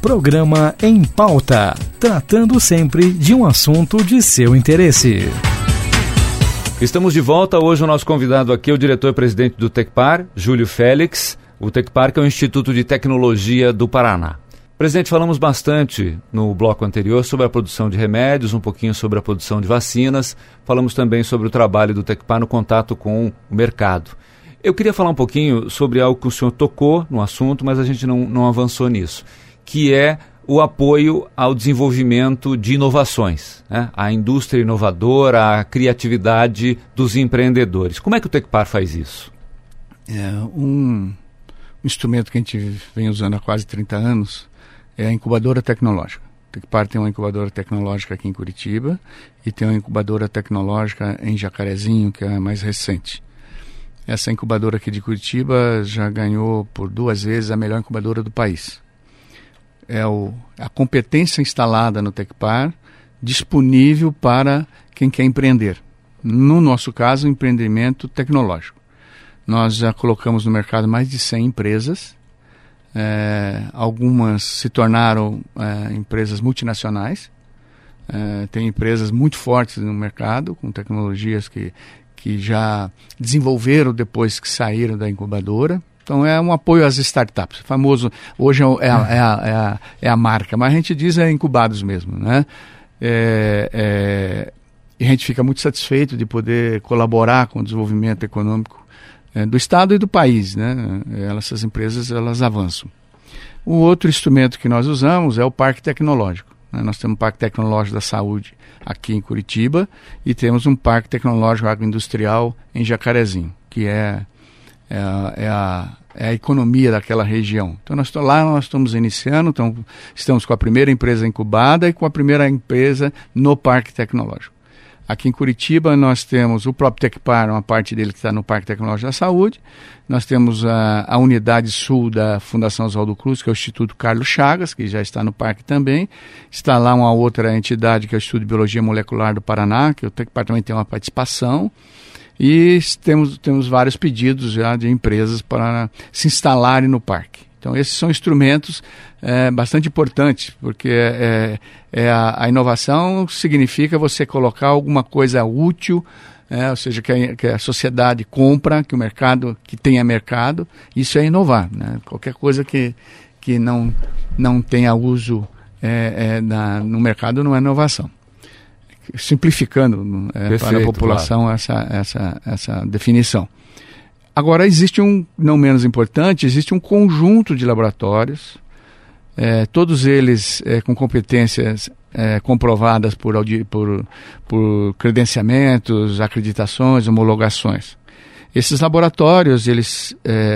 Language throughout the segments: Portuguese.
Programa Em Pauta, tratando sempre de um assunto de seu interesse. Estamos de volta. Hoje o nosso convidado aqui é o diretor-presidente do Tecpar, Júlio Félix. O Tecpar, que é o Instituto de Tecnologia do Paraná. Presidente, falamos bastante no bloco anterior sobre a produção de remédios, um pouquinho sobre a produção de vacinas. Falamos também sobre o trabalho do Tecpar no contato com o mercado. Eu queria falar um pouquinho sobre algo que o senhor tocou no assunto, mas a gente não avançou nisso, que é o apoio ao desenvolvimento de inovações, né? A indústria inovadora, a criatividade dos empreendedores. Como é que o Tecpar faz isso? Um instrumento que a gente vem usando há quase 30 anos é a incubadora tecnológica. O Tecpar tem uma incubadora tecnológica aqui em Curitiba e tem uma incubadora tecnológica em Jacarezinho, que é a mais recente. Essa incubadora aqui de Curitiba já ganhou por 2 vezes a melhor incubadora do país. É a competência instalada no Tecpar disponível para quem quer empreender. No nosso caso, empreendimento tecnológico. Nós já colocamos no mercado mais de 100 empresas. Algumas se tornaram empresas multinacionais. Tem empresas muito fortes no mercado, com tecnologias que já desenvolveram depois que saíram da incubadora. Então é um apoio às startups, famoso, hoje é a marca, mas a gente diz incubados mesmo, né? E a gente fica muito satisfeito de poder colaborar com o desenvolvimento econômico do Estado e do país, né? Essas empresas, elas avançam. O outro instrumento que nós usamos é o Parque Tecnológico, né? Nós temos um Parque Tecnológico da Saúde aqui em Curitiba e temos um Parque Tecnológico Agroindustrial em Jacarezinho, que é a economia daquela região. Então nós estamos iniciando, estamos com a primeira empresa incubada e com a primeira empresa no Parque Tecnológico. Aqui em Curitiba nós temos o próprio Tecpar, uma parte dele que está no Parque Tecnológico da Saúde. Nós temos a unidade sul da Fundação Oswaldo Cruz, que é o Instituto Carlos Chagas, que já está no parque também. Está lá uma outra entidade, que é o Instituto de Biologia Molecular do Paraná, que o Tecpar também tem uma participação. E temos vários pedidos já de empresas para se instalarem no parque. Então, esses são instrumentos bastante importantes, porque a inovação significa você colocar alguma coisa útil, ou seja, que a sociedade compra, que o mercado, que tenha mercado, isso é inovar, né? Qualquer coisa que não tenha uso no mercado não é inovação. Simplificando para a população, claro, essa definição. Agora, não menos importante, existe um conjunto de laboratórios, todos eles com competências comprovadas por credenciamentos, acreditações, homologações. Esses laboratórios, eles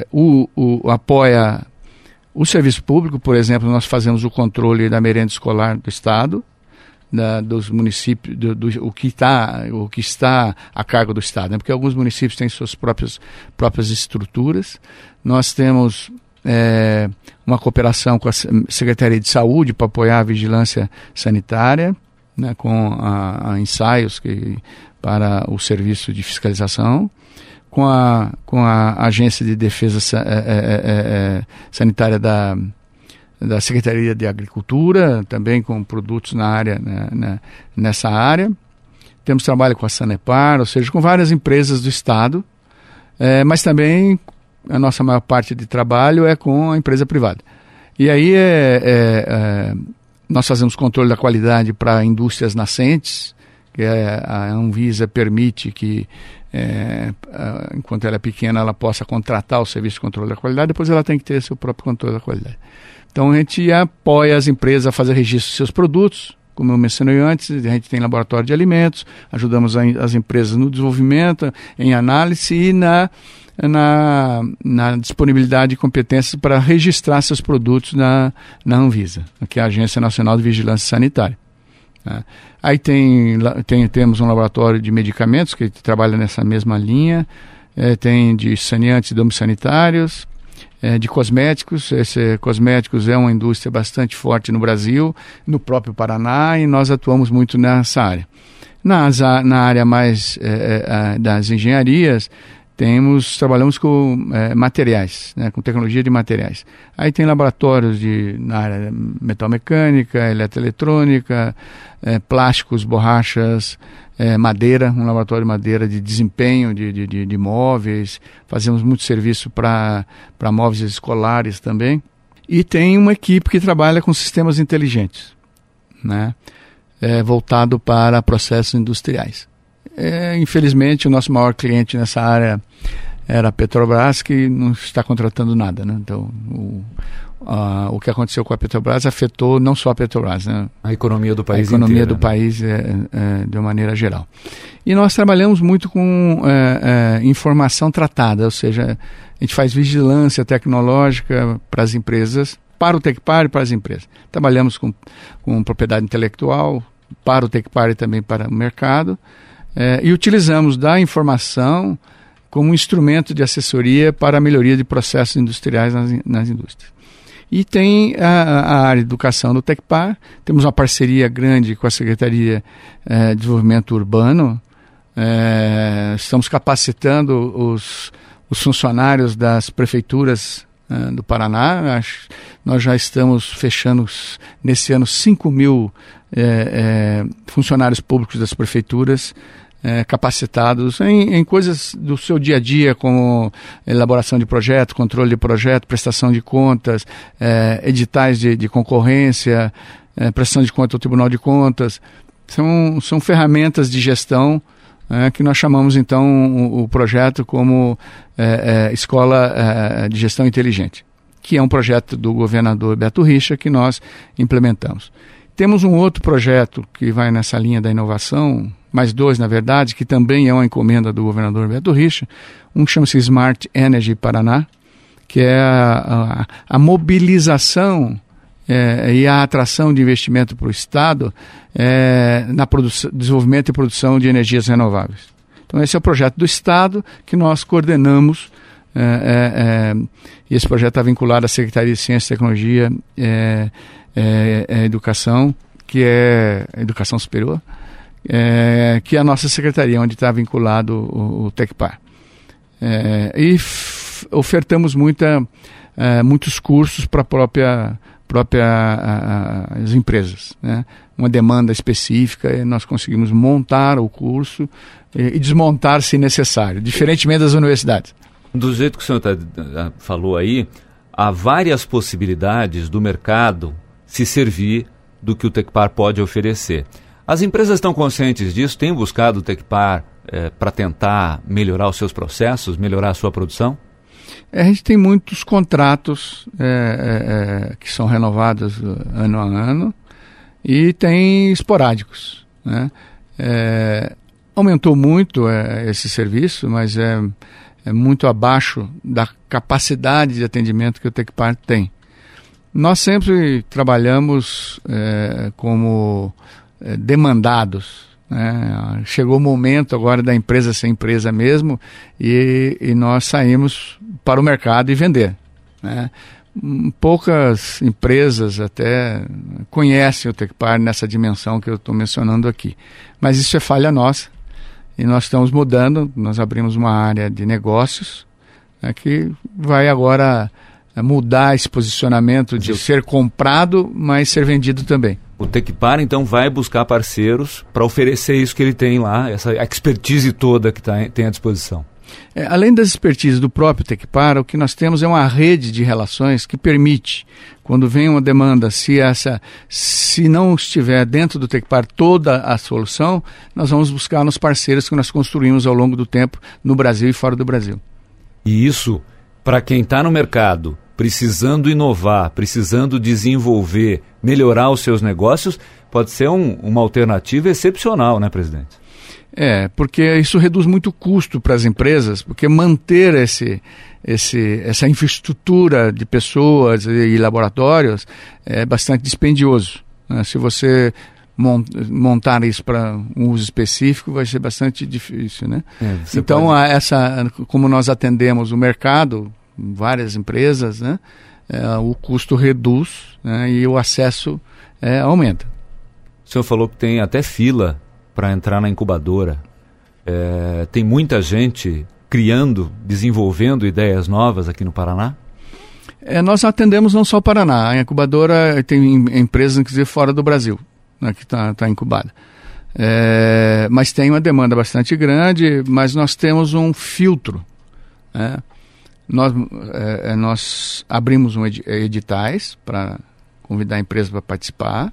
apoiam o serviço público. Por exemplo, nós fazemos o controle da merenda escolar do Estado, dos municípios, o que está a cargo do Estado, né? Porque alguns municípios têm suas próprias estruturas. Nós temos uma cooperação com a Secretaria de Saúde para apoiar a vigilância sanitária, né? Com ensaios para o serviço de fiscalização, com a Agência de Defesa Sanitária da Secretaria de Agricultura, também com produtos na área, nessa área. Temos trabalho com a Sanepar, ou seja, com várias empresas do Estado, mas também a nossa maior parte de trabalho é com a empresa privada. E aí nós fazemos controle da qualidade para indústrias nascentes, que a Anvisa permite que, enquanto ela é pequena, ela possa contratar o serviço de controle da qualidade, depois ela tem que ter seu próprio controle da qualidade. Então a gente apoia as empresas a fazer registro dos seus produtos, como eu mencionei antes. A gente tem laboratório de alimentos, ajudamos as empresas no desenvolvimento, em análise e na disponibilidade de competências para registrar seus produtos na Anvisa, que é a Agência Nacional de Vigilância Sanitária. Aí temos um laboratório de medicamentos que trabalha nessa mesma linha, tem de saneantes e domos sanitários, de cosméticos. Cosméticos é uma indústria bastante forte no Brasil, no próprio Paraná, e nós atuamos muito nessa área. Na área mais das engenharias, Trabalhamos com materiais, né, com tecnologia de materiais. Aí tem laboratórios na área metalmecânica, eletroeletrônica, plásticos, borrachas, madeira, um laboratório de madeira de desempenho de móveis. Fazemos muito serviço para móveis escolares também. E tem uma equipe que trabalha com sistemas inteligentes, né, voltado para processos industriais. Infelizmente, o nosso maior cliente nessa área era a Petrobras, que não está contratando nada, né? Então, o que aconteceu com a Petrobras afetou não só a Petrobras, né? A economia do país inteira. A economia do né? país de uma maneira geral. E nós trabalhamos muito com informação tratada, ou seja, a gente faz vigilância tecnológica para as empresas, para o Tecpar e para as empresas. Trabalhamos com propriedade intelectual, para o Tecpar e também para o mercado. E utilizamos da informação como um instrumento de assessoria para a melhoria de processos industriais nas indústrias. E tem a área de educação do Tecpar. Temos uma parceria grande com a Secretaria de Desenvolvimento Urbano. Estamos capacitando os funcionários das prefeituras do Paraná. Nós já estamos fechando nesse ano 5.000 funcionários públicos das prefeituras capacitados em coisas do seu dia a dia, como elaboração de projeto, controle de projeto, prestação de contas, editais de concorrência, prestação de conta ao Tribunal de Contas. São ferramentas de gestão que nós chamamos então o projeto como Escola de Gestão Inteligente, que é um projeto do governador Beto Richa que nós implementamos. Temos um outro projeto que vai nessa linha da inovação, mais dois, na verdade, que também é uma encomenda do governador Beto Richa. Um chama-se Smart Energy Paraná, que é a mobilização e a atração de investimento para o Estado na desenvolvimento e produção de energias renováveis. Então, esse é o projeto do Estado que nós coordenamos. E esse projeto está vinculado à Secretaria de Ciência e Tecnologia Educação, que é Educação Superior, que é a nossa secretaria, onde está vinculado o Tecpar. E ofertamos muitos cursos para as empresas, né? Uma demanda específica, e nós conseguimos montar o curso e desmontar se necessário, diferentemente das universidades. Do jeito que o senhor falou aí, há várias possibilidades do mercado se servir do que o Tecpar pode oferecer. As empresas estão conscientes disso? Têm buscado o Tecpar para tentar melhorar os seus processos, melhorar a sua produção? A gente tem muitos contratos que são renovados ano a ano e tem esporádicos, né? Aumentou muito esse serviço, mas é muito abaixo da capacidade de atendimento que o Tecpar tem. Nós sempre trabalhamos como demandados, né? Chegou o momento agora da empresa ser empresa mesmo e nós saímos para o mercado e vender, né? Poucas empresas até conhecem o Tecpar nessa dimensão que eu estou mencionando aqui, mas isso é falha nossa e nós estamos mudando. Nós abrimos uma área de negócios, né, que vai agora mudar esse posicionamento de ser comprado, mas ser vendido também. O Tecpar, então, vai buscar parceiros para oferecer isso que ele tem lá, essa expertise toda que tem à disposição. Além das expertises do próprio Tecpar, o que nós temos é uma rede de relações que permite, quando vem uma demanda, se não estiver dentro do Tecpar toda a solução, nós vamos buscar nos parceiros que nós construímos ao longo do tempo no Brasil e fora do Brasil. E isso, para quem está no mercado, precisando inovar, precisando desenvolver, melhorar os seus negócios, pode ser uma alternativa excepcional, né, presidente? Porque isso reduz muito o custo para as empresas, porque manter essa infraestrutura de pessoas e laboratórios é bastante dispendioso, né? Se você montar isso para um uso específico, vai ser bastante difícil, né? Então, como nós atendemos o mercado, várias empresas, né? O custo reduz, né? E o acesso aumenta. O senhor falou que tem até fila para entrar na incubadora. Tem muita gente criando, desenvolvendo ideias novas aqui no Paraná? Nós atendemos não só o Paraná, a incubadora tem empresas, inclusive, fora do Brasil, né, que está incubada. Mas tem uma demanda bastante grande, mas nós temos um filtro. Nós abrimos editais para convidar a empresa para participar.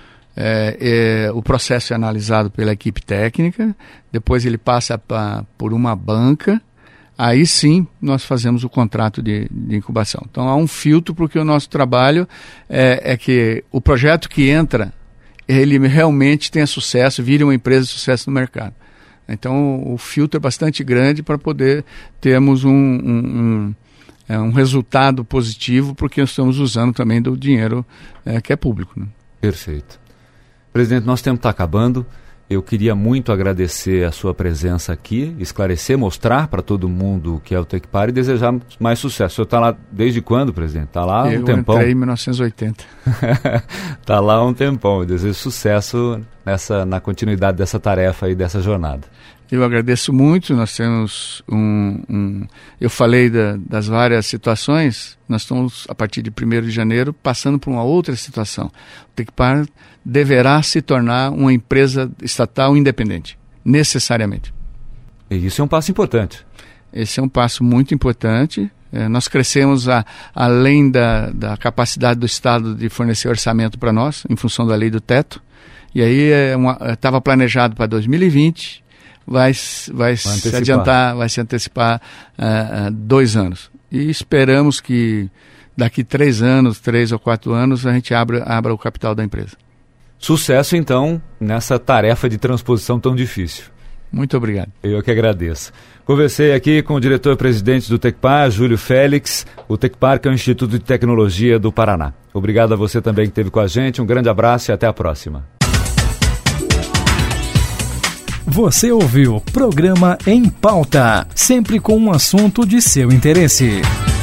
O processo é analisado pela equipe técnica, depois ele passa por uma banca. Aí sim nós fazemos o contrato de incubação. Então há um filtro, porque o nosso trabalho é que o projeto que entra, ele realmente tenha sucesso, vire uma empresa de sucesso no mercado. Então o filtro é bastante grande para poder termos um resultado positivo, porque nós estamos usando também do dinheiro que é público, né? Perfeito. Presidente, nosso tempo está acabando. Eu queria muito agradecer a sua presença aqui, esclarecer, mostrar para todo mundo o que é o TecPar e desejar mais sucesso. O senhor está lá desde quando, presidente? Está lá um tempão? Eu entrei em 1980. Está lá um tempão. Eu desejo sucesso na continuidade dessa tarefa e dessa jornada. Eu agradeço muito. Nós temos eu falei das várias situações. Nós estamos, a partir de 1º de janeiro, passando por uma outra situação. O TecPar deverá se tornar uma empresa estatal independente, necessariamente. E isso é um passo importante. Esse é um passo muito importante. Nós crescemos além da capacidade do Estado de fornecer orçamento para nós, em função da lei do teto. E aí estava planejado para 2020, vai se antecipar 2 anos. E esperamos que daqui 3 ou 4 anos a gente abra o capital da empresa. Sucesso, então, nessa tarefa de transposição tão difícil. Muito obrigado. Eu que agradeço. Conversei aqui com o diretor-presidente do TecPar, Júlio Félix. O TecPar, que é o Instituto de Tecnologia do Paraná. Obrigado a você também que esteve com a gente. Um grande abraço e até a próxima. Você ouviu o programa Em Pauta, sempre com um assunto de seu interesse.